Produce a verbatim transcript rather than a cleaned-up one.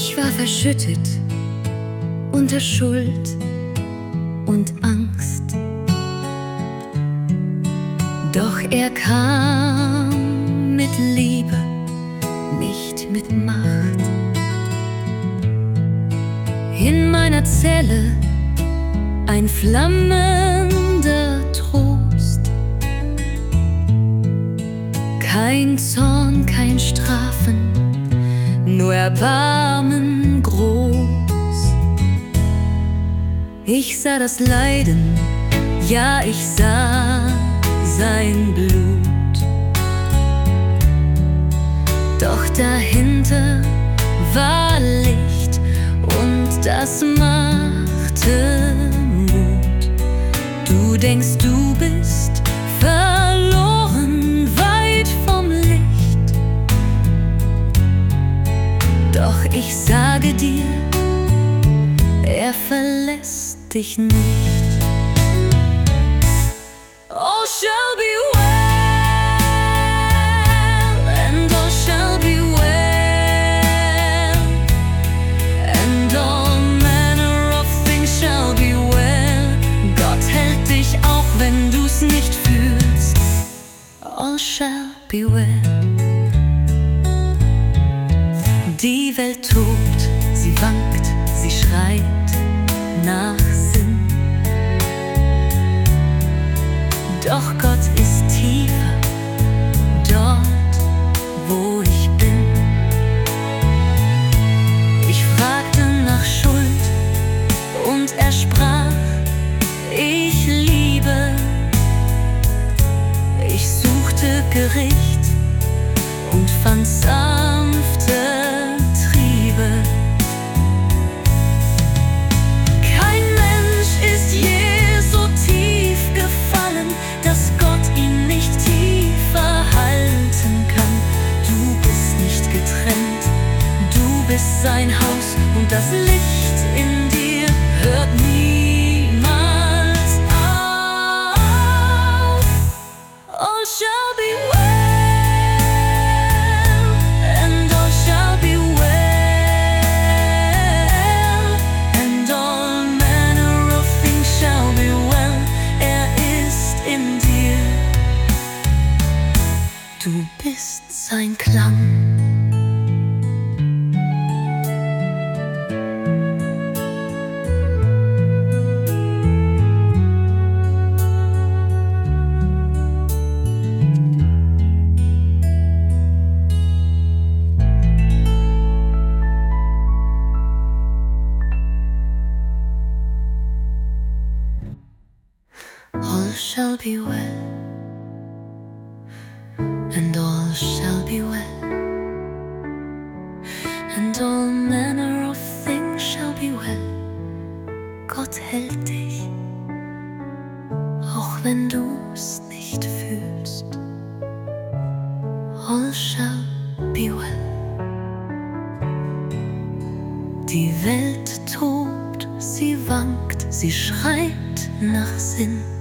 Ich war verschüttet unter Schuld und Angst, doch er kam mit Liebe, nicht mit Macht. In meiner Zelle ein flammender Trost, kein Zorn, kein Strafen, nur Erbarmen groß. Ich sah das Leiden, ja, ich sah sein Blut, doch dahinter war Licht und das machte Mut. Du denkst, du bist verloren, weit vom Licht, doch ich sage dir, er verlässt dich nicht. All shall be well, and all shall be well, and all manner of things shall be well. Gott hält dich, auch wenn du's nicht fühlst. All shall be well. Die Welt tobt, sie wankt, sie schreit nach Sinn, doch Gott ist tiefer, dort, wo ich bin. Ich fragte nach Schuld und er sprach, ich liebe. Ich suchte Gericht und fand sanfte Triebe. Kein Mensch ist je so tief gefallen, dass Gott ihn nicht tiefer halten kann. Du bist nicht getrennt, du bist sein Haus und das Licht in dir hört niemals auf. All shall be well, and all shall be well, and all manner of things shall be well. Er ist in dir, du bist sein Klang. All shall be well, and all shall be well, and all manner of things shall be well. Gott hält dich, auch wenn du's nicht fühlst. All shall be well. Die Welt tobt, sie wankt, sie schreit nach Sinn,